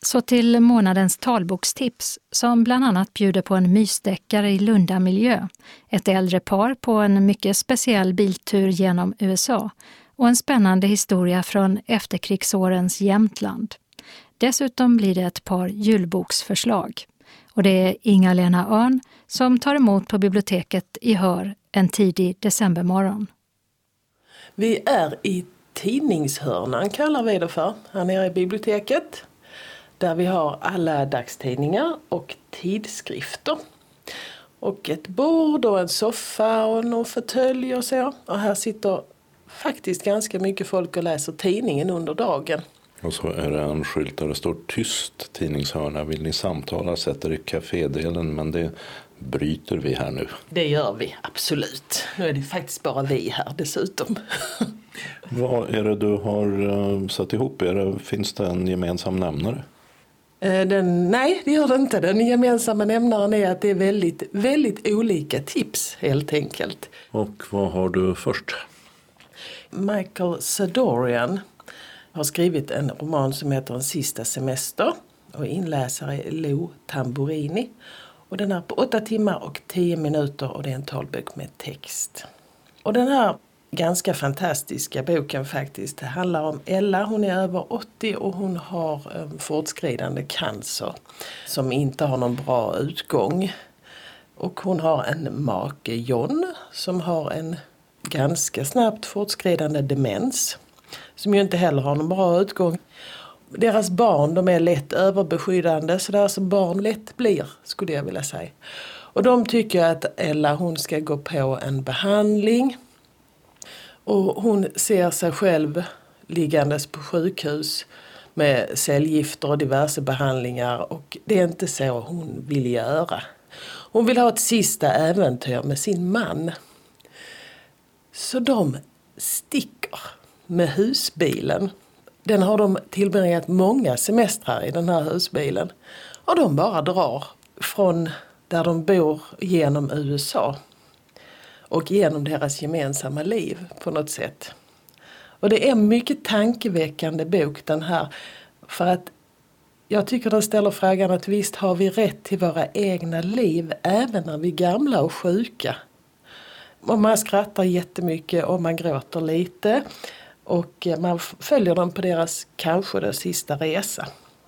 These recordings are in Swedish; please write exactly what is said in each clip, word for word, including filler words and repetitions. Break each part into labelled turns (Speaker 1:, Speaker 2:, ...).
Speaker 1: Så till månadens talbokstips som bland annat bjuder på en mysdeckare i Lundamiljö, ett äldre par på en mycket speciell biltur genom U S A och en spännande historia från efterkrigsårens Jämtland. Dessutom blir det ett par julboksförslag. Och det är Inga-Lena Örn som tar emot på biblioteket i Hör en tidig decembermorgon.
Speaker 2: Vi är i tidningshörnan kallar vi det för, här nere i biblioteket. Där vi har alla dagstidningar och tidskrifter. Och ett bord och en soffa och någon fåtölj och så. Och här sitter faktiskt ganska mycket folk och läser tidningen under dagen.
Speaker 3: Och så är det en skylt där det står tyst tidningshörna. Vill ni samtala sätter i kafédelen, men det bryter vi här nu.
Speaker 2: Det gör vi, absolut. Nu är det faktiskt bara vi här dessutom.
Speaker 3: Vad är det du har satt ihop? Är det, finns det en gemensam nämnare?
Speaker 2: Den, nej, det gör det inte. Den gemensamma nämnaren är att det är väldigt, väldigt olika tips helt enkelt.
Speaker 3: Och vad har du först?
Speaker 2: Michael Sadorian har skrivit en roman som heter En sista semester och inläsare är Lou Tamburini. Och den är på åtta timmar och tio minuter och det är en talbok med text. Och den här ganska fantastiska boken faktiskt handlar om Ella. Hon är över åttio och hon har fortskridande cancer som inte har någon bra utgång. Och hon har en make John som har en ganska snabbt fortskridande demens som ju inte heller har någon bra utgång. Deras barn, de är lätt överbeskyddande, så där som barn lätt blir, skulle jag vilja säga. Och de tycker att Ella, hon ska gå på en behandling. Och hon ser sig själv liggandes på sjukhus med cellgifter och diverse behandlingar. Och det är inte så hon vill göra. Hon vill ha ett sista äventyr med sin man. Så de sticker med husbilen. Den har de tillbringat många semestrar i, den här husbilen. Och de bara drar från där de bor genom U S A. Och genom deras gemensamma liv på något sätt. Och det är en mycket tankeväckande bok den här. För att jag tycker den ställer frågan att visst har vi rätt till våra egna liv även när vi är gamla och sjuka. Och man skrattar jättemycket och man gråter lite. Och man följer dem på deras kanske den sista resa.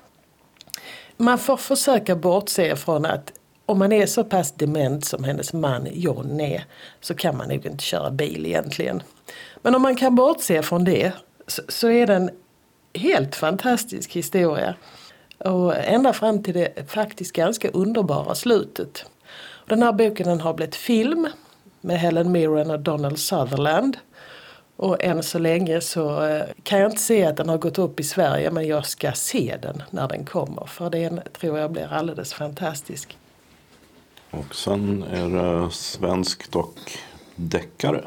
Speaker 2: Man får försöka bortse från att om man är så pass dement som hennes man John är så kan man nog inte köra bil egentligen. Men om man kan bortse från det så, så är det en helt fantastisk historia. Och ända fram till det faktiskt ganska underbara slutet. Den här boken den har blivit film med Helen Mirren och Donald Sutherland. Och än så länge så kan jag inte se att den har gått upp i Sverige, men jag ska se den när den kommer. För den tror jag blir alldeles fantastisk.
Speaker 3: Och sen är det svenskt och deckare.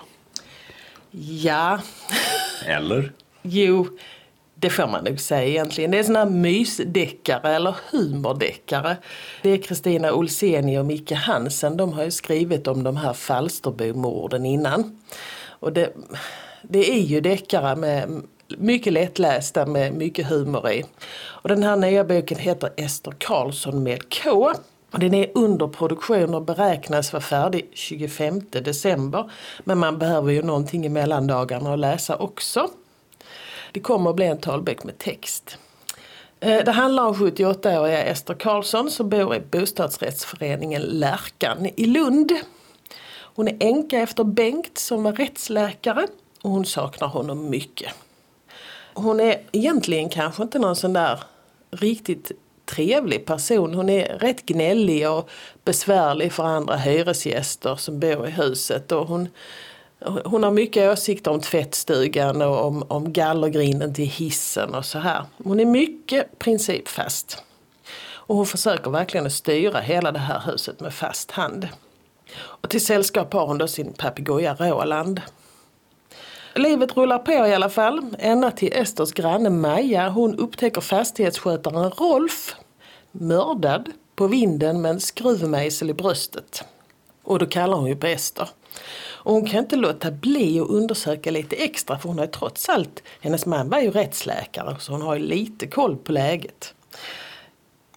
Speaker 2: Ja.
Speaker 3: Eller?
Speaker 2: Jo, det får man nog säga egentligen. Det är såna här mysdeckare eller humordeckare. Det är Kristina Olseni och Micke Hansen. De har ju skrivit om de här Falsterbo-morden innan. Och det, det är ju deckare med mycket lättlästa med mycket humor i. Och den här nya boken heter Ester Karlsson med K. Och den är under produktion och beräknas vara färdig tjugofemte december. Men man behöver ju någonting i mellandagarna att läsa också. Det kommer att bli en talbok med text. Det handlar om sjuttioåttaåriga Ester Karlsson som bor i bostadsrättsföreningen Lärkan i Lund. Hon är änka efter Bengt som var rättsläkare och hon saknar honom mycket. Hon är egentligen kanske inte någon sån där riktigt trevlig person. Hon är rätt gnällig och besvärlig för andra hyresgäster som bor i huset. Och hon, hon har mycket åsikter om tvättstugan och om, om gallergrinden till hissen och så här. Hon är mycket principfast. Och hon försöker verkligen att styra hela det här huset med fast hand. Och till sällskap har hon då sin papegoja Roland. Livet rullar på i alla fall. Ända till Esters granne Maja. Hon upptäcker fastighetsskötaren Rolf mördad på vinden med en skruvmejsel i bröstet. Och då kallar hon ju på Ester. Och hon kan inte låta bli att undersöka lite extra. För hon har ju trots allt, hennes man var ju rättsläkare. Så hon har ju lite koll på läget.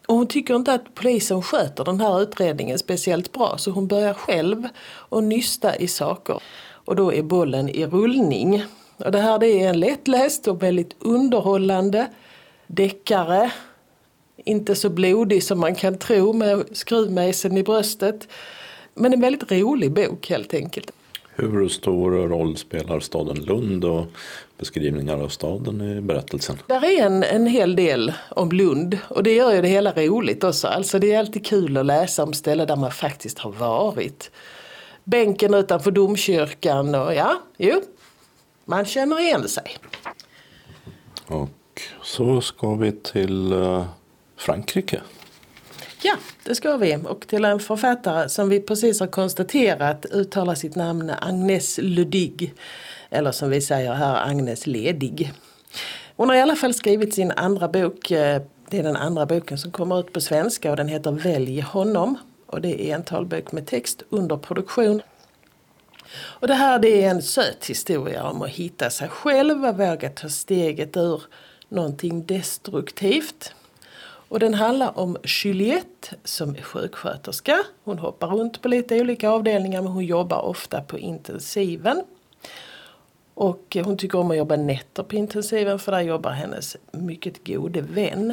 Speaker 2: Och hon tycker inte att polisen sköter den här utredningen speciellt bra, så hon börjar själv att nysta i saker. Och då är bollen i rullning. Och det här det är en lättläst och väldigt underhållande deckare. Inte så blodig som man kan tro med skruvmejseln i bröstet. Men en väldigt rolig bok helt enkelt.
Speaker 3: Hur stor roll spelar staden Lund och beskrivningar av staden i berättelsen?
Speaker 2: Där är en, en hel del om Lund och det gör ju det hela roligt också. Alltså det är alltid kul att läsa om ställen där man faktiskt har varit. Bänken utanför domkyrkan och ja, jo, man känner igen sig.
Speaker 3: Och så ska vi till Frankrike.
Speaker 2: Ja, det ska vi. Och till en författare som vi precis har konstaterat uttalar sitt namn Agnès Ledig. Eller som vi säger här, Agnes Ledig. Hon har i alla fall skrivit sin andra bok. Det är den andra boken som kommer ut på svenska och den heter Välj honom. Och det är en talbok med text under produktion. Och det här det är en söt historia om att hitta sig själv och våga ta steget ur någonting destruktivt. Och den handlar om Juliette som är sjuksköterska. Hon hoppar runt på lite olika avdelningar men hon jobbar ofta på intensiven. Och hon tycker om att jobba nätter på intensiven för där jobbar hennes mycket gode vän.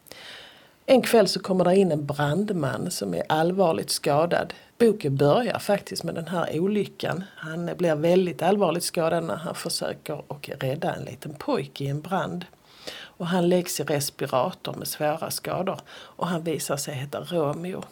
Speaker 2: En kväll så kommer det in en brandman som är allvarligt skadad. Boken börjar faktiskt med den här olyckan. Han blir väldigt allvarligt skadad när han försöker att rädda en liten pojke i en brand. Och han läggs i respirator med svåra skador. Och han visar sig heta Romeo.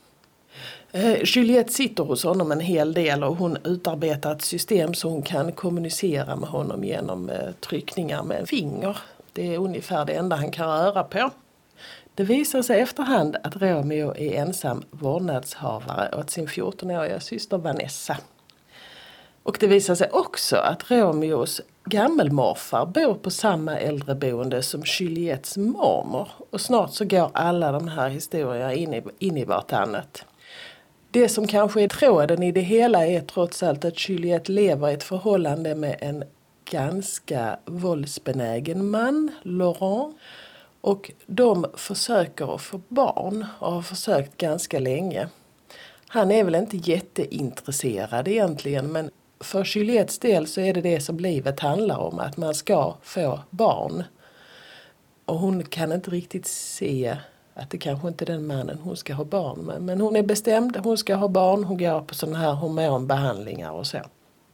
Speaker 2: Eh, Juliette sitter hos honom en hel del och hon utarbetar ett system så hon kan kommunicera med honom genom eh, tryckningar med finger. Det är ungefär det enda han kan röra på. Det visar sig efterhand att Romeo är ensam vårdnadshavare åt sin fjortonåriga syster Vanessa. Och det visar sig också att Romeos gammelmorfar bor på samma äldreboende som Juliettes mormor. Och snart så går alla de här historierna in i, in i vartannat. Det som kanske är tråden i det hela är trots allt att Juliette lever i ett förhållande med en ganska våldsbenägen man, Laurent. Och de försöker att få barn och har försökt ganska länge. Han är väl inte jätteintresserad egentligen, men för Juliettes del så är det det som livet handlar om, att man ska få barn. Och hon kan inte riktigt se att det kanske inte är den mannen hon ska ha barn med. Men hon är bestämd, hon ska ha barn, hon går på sådana här hormonbehandlingar och så.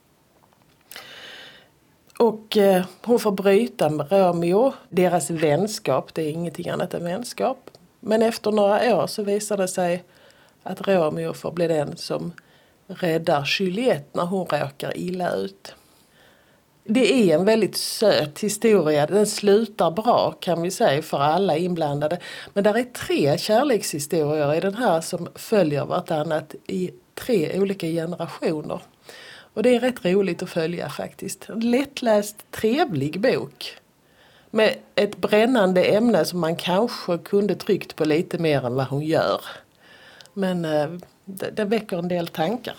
Speaker 2: Och eh, hon får bryta med Romeo, deras vänskap, det är ingenting annat än vänskap. Men efter några år så visar det sig att Romeo får bli den som räddar Juliette när hon råkar illa ut. Det är en väldigt söt historia, den slutar bra kan vi säga för alla inblandade. Men där är tre kärlekshistorier i den här som följer vartannat i tre olika generationer. Och det är rätt roligt att följa faktiskt. En lättläst, trevlig bok. Med ett brännande ämne som man kanske kunde tryckt på lite mer än vad hon gör. Men eh, det, det väcker en del tankar.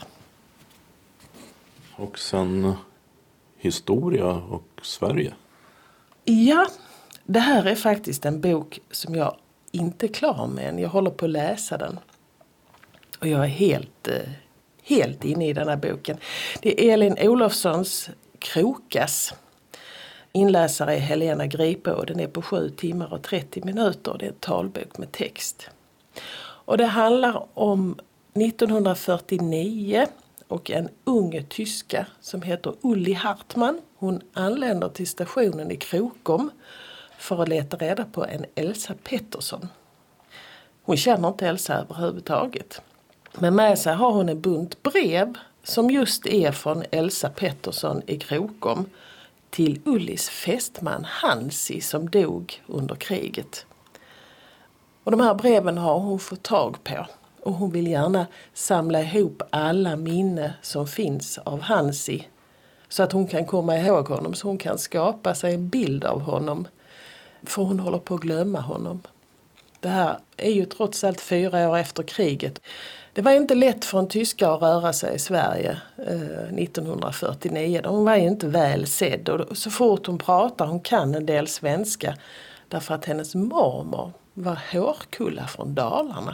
Speaker 3: Och sen historia och Sverige.
Speaker 2: Ja, det här är faktiskt en bok som jag inte är klar med än. Jag håller på att läsa den. Och jag är helt... Eh, Helt inne i den här boken. Det är Elin Olofssons Krokas. Inläsare är Helena Gripe och den är på sju timmar och trettio minuter. Det är en talbok med text. Och det handlar om nittonhundrafyrtionio och en ung tyska som heter Ulli Hartmann. Hon anländer till stationen i Krokom för att leta reda på en Elsa Pettersson. Hon känner inte Elsa överhuvudtaget. Men med sig har hon en bunt brev som just är från Elsa Pettersson i Krokom till Ullis fästman Hansi som dog under kriget. Och de här breven har hon fått tag på och hon vill gärna samla ihop alla minnen som finns av Hansi så att hon kan komma ihåg honom, så hon kan skapa sig en bild av honom, för hon håller på att glömma honom. Det här är ju trots allt fyra år efter kriget. Det var inte lätt för en tyska att röra sig i Sverige eh, nittonhundrafyrtionio. Hon var ju inte väl sedd och så fort hon pratar, hon kan en del svenska. Därför att hennes mormor var Hårkulla från Dalarna.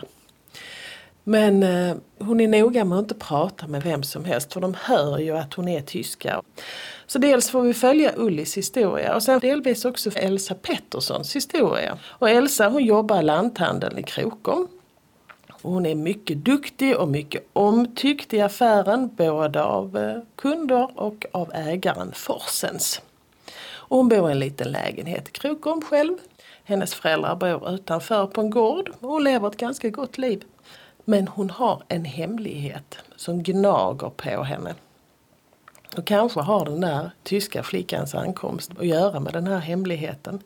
Speaker 2: Men eh, hon är noga med att inte prata med vem som helst, för de hör ju att hon är tyska. Så dels får vi följa Ullis historia och sen delvis också Elsa Petterssons historia. Och Elsa, hon jobbar i lanthandeln i Krokom. Och hon är mycket duktig och mycket omtyckt i affären, både av eh, kunder och av ägaren Forsens. Och hon bor i en liten lägenhet i Krokom själv. Hennes föräldrar bor utanför på en gård och hon lever ett ganska gott liv. Men hon har en hemlighet som gnager på henne. Och kanske har den där tyska flickans ankomst att göra med den här hemligheten.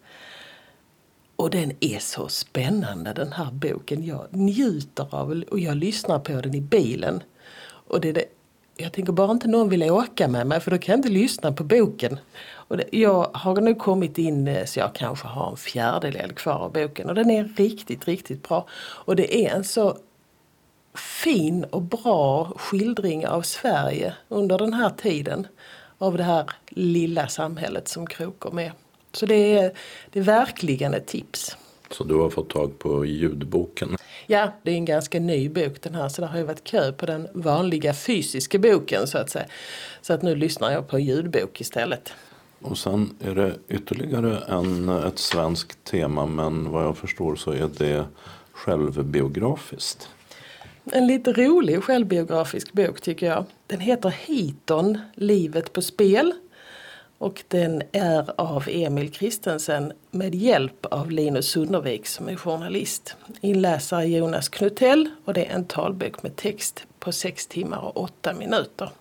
Speaker 2: Och den är så spännande, den här boken. Jag njuter av och jag lyssnar på den i bilen. Och det är det, jag tänker bara inte någon vill åka med mig, för då kan jag inte lyssna på boken. Och det, jag har nu kommit in så jag kanske har en fjärdedel kvar av boken. Och den är riktigt, riktigt bra. Och det är en så fin och bra skildring av Sverige under den här tiden. Av det här lilla samhället som Krokom är. Så det är, det är verkligen ett tips.
Speaker 3: Så du har fått tag på ljudboken?
Speaker 2: Ja, det är en ganska ny bok den här. Så det har ju varit kö på den vanliga fysiska boken så att säga. Så att nu lyssnar jag på ljudbok istället.
Speaker 3: Och sen är det ytterligare en, ett svenskt tema, men vad jag förstår så är det självbiografiskt.
Speaker 2: En lite rolig självbiografisk bok tycker jag. Den heter Hiton, livet på spel. Och den är av Emil Kristensen med hjälp av Linus Sundervik som är journalist. Inläsare Jonas Knutell och det är en talbok med text på sex timmar och åtta minuter.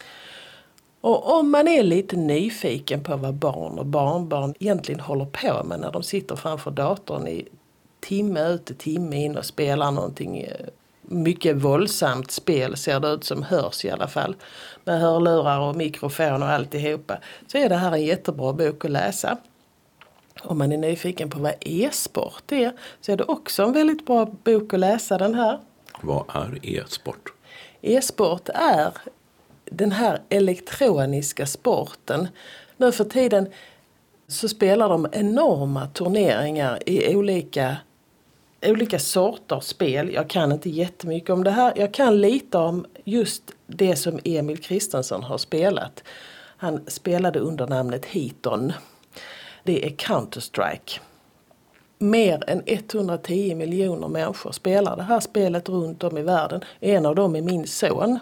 Speaker 2: Och om man är lite nyfiken på vad barn och barnbarn egentligen håller på med när de sitter framför datorn i timme ut och timme in och spelar någonting mycket våldsamt spel, ser det ut som, hörs i alla fall, med hörlurar och mikrofon och alltihopa, så är det här en jättebra bok att läsa. Om man är nyfiken på vad e-sport är så är det också en väldigt bra bok att läsa den här.
Speaker 3: Vad är e-sport?
Speaker 2: E-sport är den här elektroniska sporten. Nu för tiden så spelar de enorma turneringar i olika olika sorters spel. Jag kan inte jättemycket om det här. Jag kan lite om just det som Emil Kristensen har spelat. Han spelade under namnet Hiton. Det är Counter-Strike. Mer än etthundratio miljoner människor spelar det här spelet runt om i världen. En av dem är min son.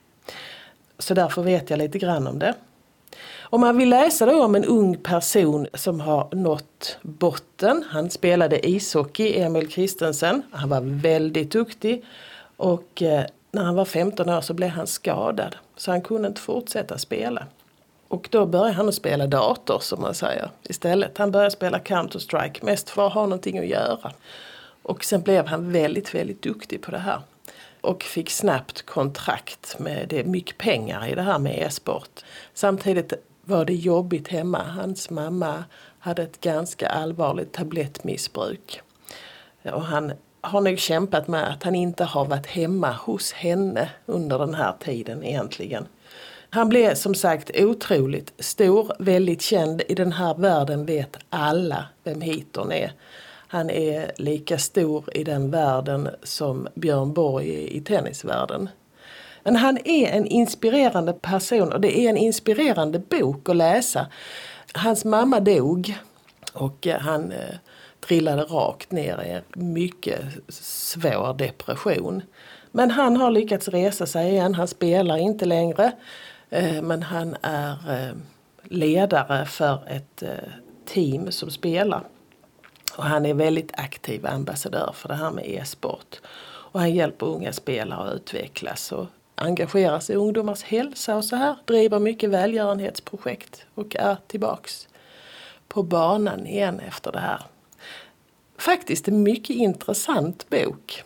Speaker 2: Så därför vet jag lite grann om det. Om man vill läsa då om en ung person som har nått botten. Han spelade ishockey, Emil Kristensen. Han var väldigt duktig. Och eh, när han var femton år så blev han skadad. Så han kunde inte fortsätta spela. Och då började han att spela dator som man säger istället. Han började spela Counter-Strike mest för att ha någonting att göra. Och sen blev han väldigt, väldigt duktig på det här. Och fick snabbt kontrakt med det, mycket pengar i det här med e-sport. Samtidigt var det jobbigt hemma. Hans mamma hade ett ganska allvarligt tablettmissbruk. Och han har nog kämpat med att han inte har varit hemma hos henne under den här tiden egentligen. Han blev som sagt otroligt stor, väldigt känd. I den här världen vet alla vem Hiton är. Han är lika stor i den världen som Björn Borg är i tennisvärlden. Men han är en inspirerande person och det är en inspirerande bok att läsa. Hans mamma dog och han eh, trillade rakt ner i en mycket svår depression. Men han har lyckats resa sig igen. Han spelar inte längre eh, men han är eh, ledare för ett eh, team som spelar. Och han är väldigt aktiv ambassadör för det här med e-sport. Och han hjälper unga spelare att utvecklas och engagerar sig i ungdomars hälsa och så här. Driver mycket välgörenhetsprojekt och är tillbaks på banan igen efter det här. Faktiskt en mycket intressant bok.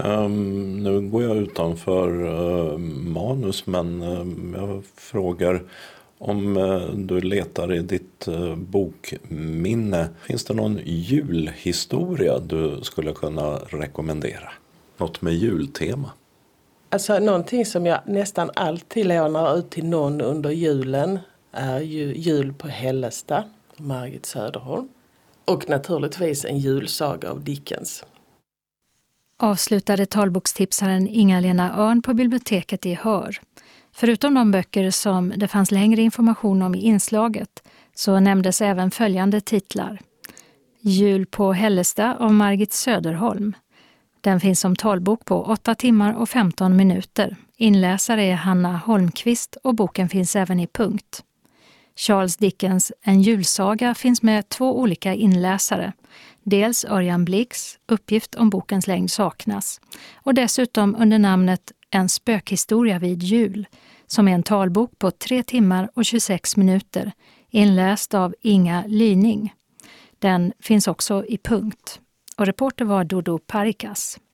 Speaker 3: Um, nu går jag utanför uh, manus men uh, jag frågar om uh, du letar i ditt uh, bokminne. Finns det någon julhistoria du skulle kunna rekommendera? Något med jultema?
Speaker 2: Alltså någonting som jag nästan alltid lånar ut till någon under julen är ju Jul på Hällestad, Margit Söderholm. Och naturligtvis en julsaga av Dickens.
Speaker 1: avslutade talbokstipsaren Inga-Lena Örn på biblioteket i Hör. Förutom de böcker som det fanns längre information om i inslaget så nämndes även följande titlar. Jul på Hällestad av Margit Söderholm. Den finns som talbok på åtta timmar och femton minuter. Inläsare är Hanna Holmqvist och boken finns även i punkt. Charles Dickens En julsaga finns med två olika inläsare. Dels Örjan Blix, uppgift om bokens längd saknas. Och dessutom under namnet En spökhistoria vid jul, som är en talbok på tre timmar och tjugosex minuter, inläst av Inga Lyning. Den finns också i punkt. Och reporter var Dodo Parikas.